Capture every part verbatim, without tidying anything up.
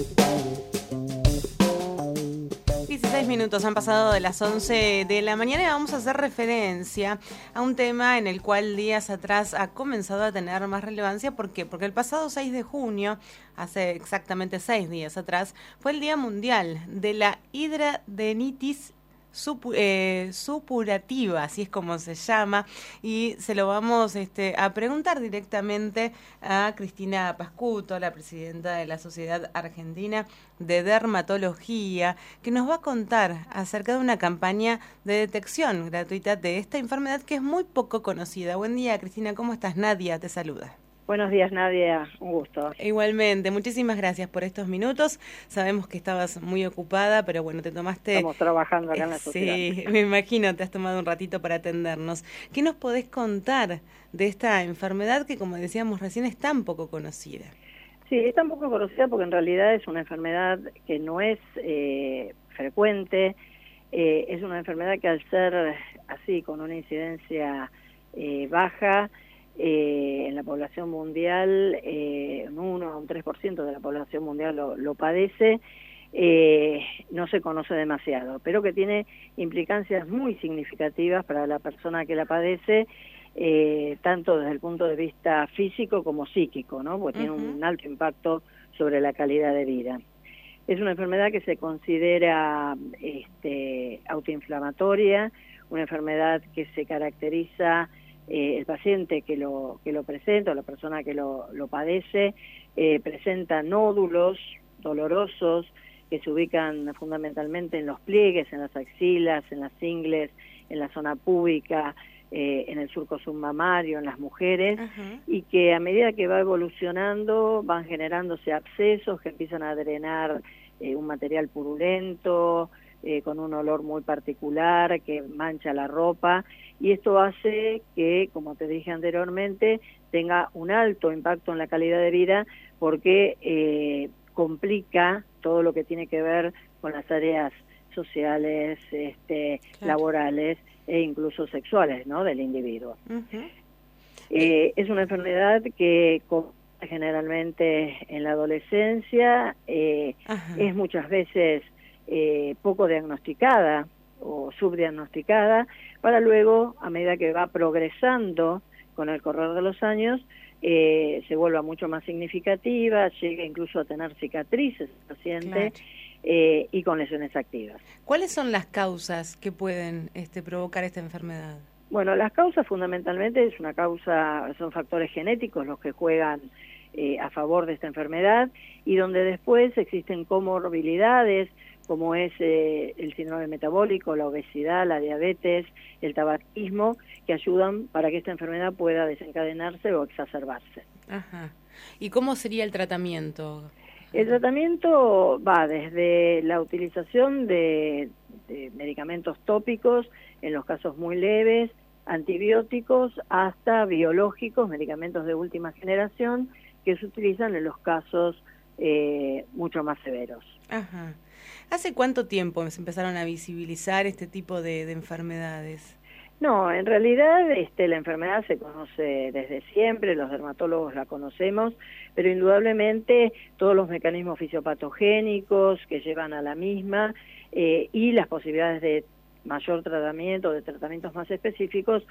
dieciséis minutos han pasado de las once de la mañana y vamos a hacer referencia a un tema en el cual días atrás ha comenzado a tener más relevancia. ¿Por qué? Porque el pasado seis de junio, hace exactamente seis días atrás, fue el Día Mundial de la Hidradenitis Supu, eh, supurativa, así es como se llama, y se lo vamos este, a preguntar directamente a Cristina Pascuto, la presidenta de la Sociedad Argentina de Dermatología, que nos va a contar acerca de una campaña de detección gratuita de esta enfermedad que es muy poco conocida. Buen día, Cristina, ¿cómo estás? Nadia te saluda. Buenos días, Nadia, un gusto. Igualmente, muchísimas gracias por estos minutos. Sabemos que estabas muy ocupada, pero bueno, te tomaste... Estamos trabajando acá en la sociedad. Sí, me imagino, te has tomado un ratito para atendernos. ¿Qué nos podés contar de esta enfermedad que, como decíamos recién, es tan poco conocida? Sí, es tan poco conocida porque en realidad es una enfermedad que no es eh, frecuente, eh, es una enfermedad que al ser así, con una incidencia eh, baja, Eh, en la población mundial, eh, un uno a un tres por ciento de la población mundial lo, lo padece, eh, no se conoce demasiado, pero que tiene implicancias muy significativas para la persona que la padece, eh, tanto desde el punto de vista físico como psíquico, ¿no? Porque uh-huh. tiene un alto impacto sobre la calidad de vida. Es una enfermedad que se considera este, autoinflamatoria, una enfermedad que se caracteriza Eh, el paciente que lo que lo presenta o la persona que lo, lo padece eh, presenta nódulos dolorosos que se ubican fundamentalmente en los pliegues, en las axilas, en las ingles, en la zona púbica, eh, en el surco submamario, en las mujeres, uh-huh. y que a medida que va evolucionando van generándose abscesos que empiezan a drenar eh, un material purulento, Eh, con un olor muy particular que mancha la ropa, y esto hace que, como te dije anteriormente, tenga un alto impacto en la calidad de vida porque eh, complica todo lo que tiene que ver con las áreas sociales, este, claro. laborales e incluso sexuales, ¿no?, del individuo. Uh-huh. eh, es una enfermedad que generalmente en la adolescencia eh, uh-huh. es muchas veces Eh, poco diagnosticada o subdiagnosticada, para luego, a medida que va progresando con el correr de los años, eh, se vuelva mucho más significativa, llega incluso a tener cicatrices el paciente, claro. eh, y con lesiones activas. ¿Cuáles son las causas que pueden este, provocar esta enfermedad? Bueno, las causas fundamentalmente es una causa, son factores genéticos los que juegan eh, a favor de esta enfermedad, y donde después existen comorbilidades, como es eh, el síndrome metabólico, la obesidad, la diabetes, el tabaquismo, que ayudan para que esta enfermedad pueda desencadenarse o exacerbarse. Ajá. ¿Y cómo sería el tratamiento? El tratamiento va desde la utilización de, de medicamentos tópicos, en los casos muy leves, antibióticos, hasta biológicos, medicamentos de última generación, que se utilizan en los casos eh, mucho más severos. Ajá. ¿Hace cuánto tiempo se empezaron a visibilizar este tipo de, de enfermedades? No, en realidad este, la enfermedad se conoce desde siempre, los dermatólogos la conocemos, pero indudablemente todos los mecanismos fisiopatogénicos que llevan a la misma eh, y las posibilidades de mayor tratamiento, de tratamientos más específicos,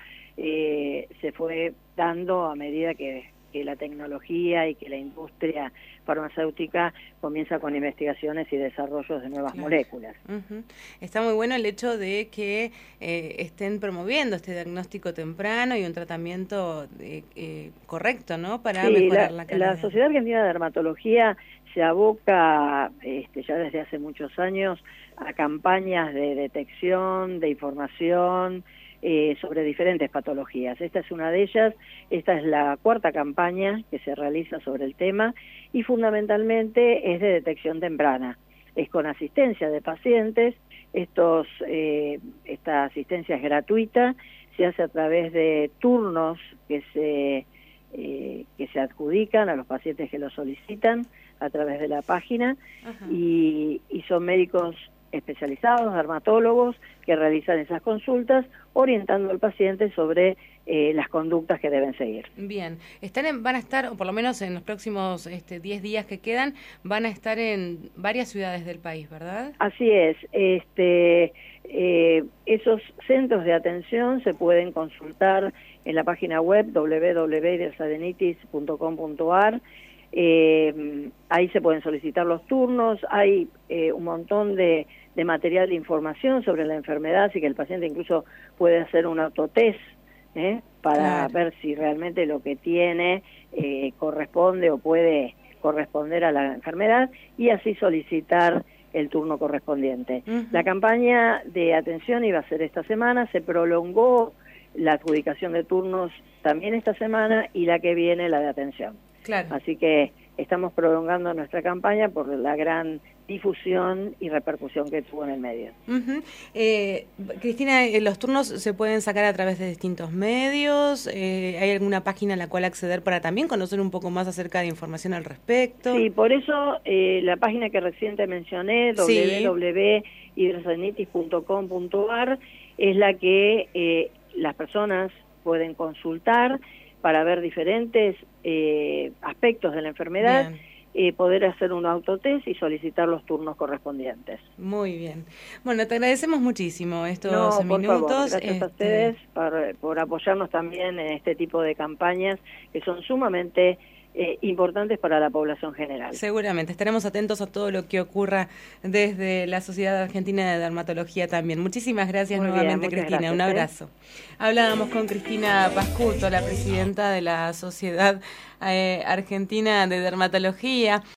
eh, se fue dando a medida que que la tecnología y que la industria farmacéutica comienza con investigaciones y desarrollos de nuevas claro. moléculas. Uh-huh. Está muy bueno el hecho de que eh, estén promoviendo este diagnóstico temprano y un tratamiento eh, eh, correcto, ¿no?, para sí, mejorar la, la calidad. La Sociedad Argentina de Dermatología se aboca este, ya desde hace muchos años a campañas de detección, de información, Eh, sobre diferentes patologías. Esta es una de ellas, esta es la cuarta campaña que se realiza sobre el tema y fundamentalmente es de detección temprana. Es con asistencia de pacientes, estos, eh, esta asistencia es gratuita, se hace a través de turnos que se, eh, que se adjudican a los pacientes que lo solicitan a través de la página y, y son médicos especializados, dermatólogos, que realizan esas consultas, orientando al paciente sobre eh, las conductas que deben seguir. Bien, están en, van a estar, o por lo menos en los próximos este, diez días que quedan, van a estar en varias ciudades del país, ¿verdad? Así es. Este, eh, esos centros de atención se pueden consultar en la página web doble u doble u doble u punto hidrosalinitis punto com punto a r. Eh, ahí se pueden solicitar los turnos, hay eh, un montón de, de material de información sobre la enfermedad, así que el paciente incluso puede hacer un autotest ¿eh? para claro. ver si realmente lo que tiene eh, corresponde o puede corresponder a la enfermedad y así solicitar el turno correspondiente. Uh-huh. La campaña de atención iba a ser esta semana, se prolongó la adjudicación de turnos también esta semana y la que viene la de atención. Claro. Así que estamos prolongando nuestra campaña por la gran difusión y repercusión que tuvo en el medio. Uh-huh. eh, Cristina, ¿los turnos se pueden sacar a través de distintos medios? Eh, ¿Hay alguna página a la cual acceder para también conocer un poco más acerca de información al respecto? Sí, por eso eh, la página que recién te mencioné, sí. doble u doble u doble u punto hidrosalinitis punto com punto a r, es la que eh, las personas pueden consultar para ver diferentes eh, aspectos de la enfermedad, eh, poder hacer un autotest y solicitar los turnos correspondientes. Muy bien. Bueno, te agradecemos muchísimo estos no, por minutos. Favor, gracias este... a ustedes por, por apoyarnos también en este tipo de campañas que son sumamente eh, importantes para la población general. Seguramente, estaremos atentos a todo lo que ocurra desde la Sociedad Argentina de Dermatología también. Muchísimas gracias Muy nuevamente, bien, Cristina. Gracias, Un abrazo. ¿eh? Hablábamos con Cristina Pascuto, la presidenta de la Sociedad eh, Argentina de Dermatología.